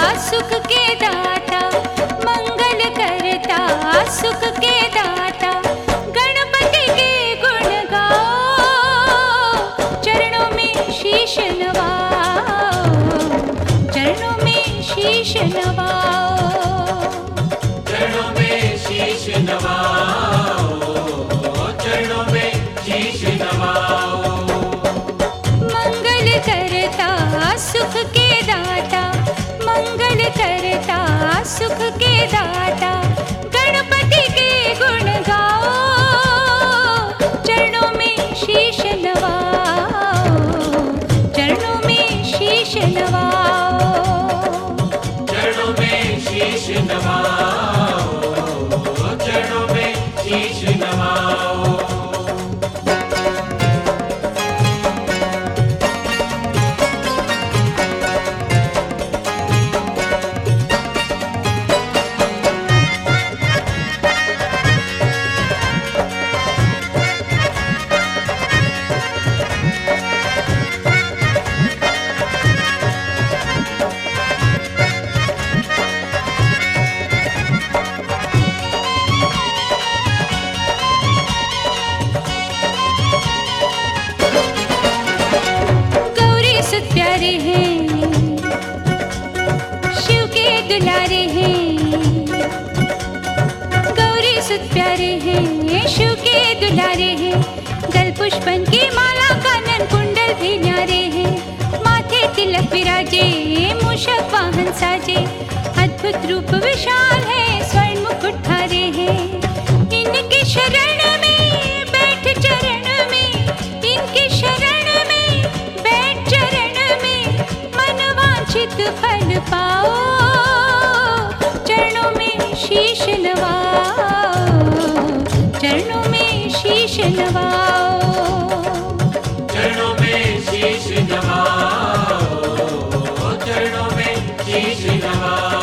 सुख के दाता, मंगल करता सुख के दाता, गणपति के गुण गाओ, चरणों में शीश नवाओ, चरणों में शीश नवाओ, चरणों में शीश नवाओ, चरणों में शीश नवाओ। मंगल करता सुख के दाता, मंगल करता सुख के दाता, गणपति के गुण गाओ, चरणों में शीश नवाओ, चरणों में शीश नवाओ, चरणों में शीश नवाओ, चरणों में शीश नवाओ। प्यारे हैं शिव के दुलारे हैं, गौरी सुत प्यारे हैं शिव के दुलारे हैं, गल पुष्पन की माला कानन कुंडल भी न्यारे हैं, माथे तिलक विराजे मूषक वाहन साजे, अद्भुत रूप विशाल है स्वर्ण मुकुट धारे हैं, इनकी शरण में बैठ चरण में, इनकी शरण में बैठ चरण चित फल पाओ, चरणों में शीश नवाओ, चरणों में शीश नवाओ, चरणों में शीश नवाओ, चरणों में शीश नवाओ।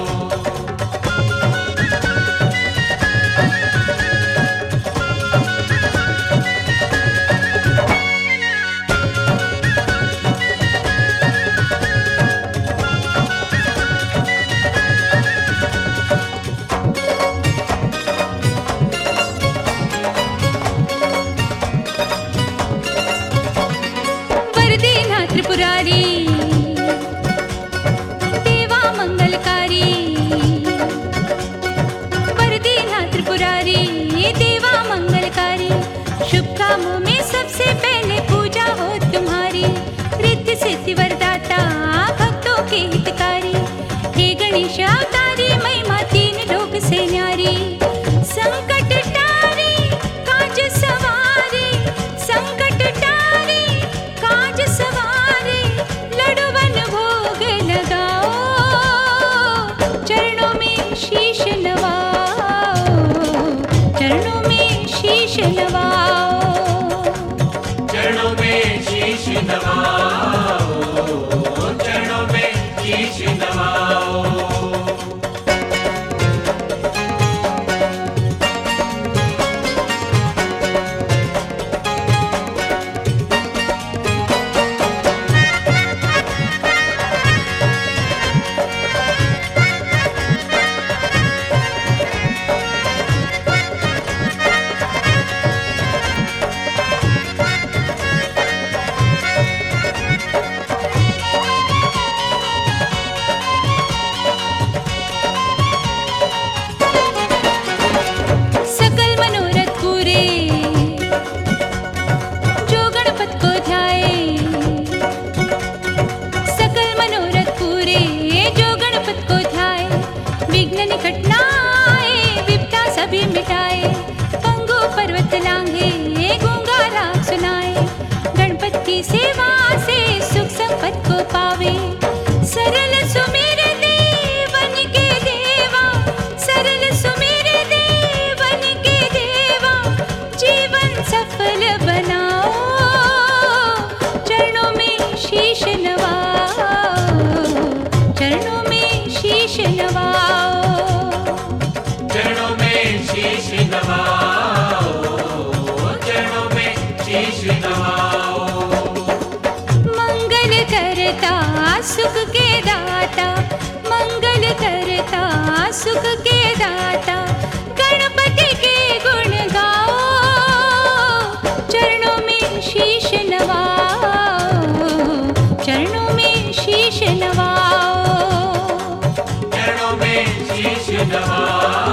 त्रिपुरारी देवा मंगलकारी, वरदीना त्रिपुरारी देवा मंगलकारी, शुभ कामों में सबसे पहले पूजा हो तुम्हारी, रिद्धि सिद्धि वरदाता भक्तों के हितकारी, हे गणेश अवतारी महिमा तीन लोक से न्यारी, संकट टारी काज सवारी, संकट टारी काज सवारी, लडुवन भोग लगाओ, चरणों में शीश नवाओ, चरणों में शीश नवाओ, चरणों में शीश नवाओ, चरणों में शीश नवाओ। मिटाए पंगु पर्वत लांघे, गूंगा राग सुनाए, गणपति की सेवा से सुख संपत्ति को पावे, सरल सुमेर देवन के देवा, सरल सुमेर देवन के देवा, जीवन सफल बनाओ, चरणों में शीश नवाओ, चरणों में शीश नवाओ, चरणों में शीश नवाओ, चरणों में शीश नवाओ। मंगल करता सुख के दाता, सुख के दाता गणपति के गुण गाओ, चरणों में शीश नवाओ, चरणों में शीश नवाओ, चरणों में शीश नवाओ।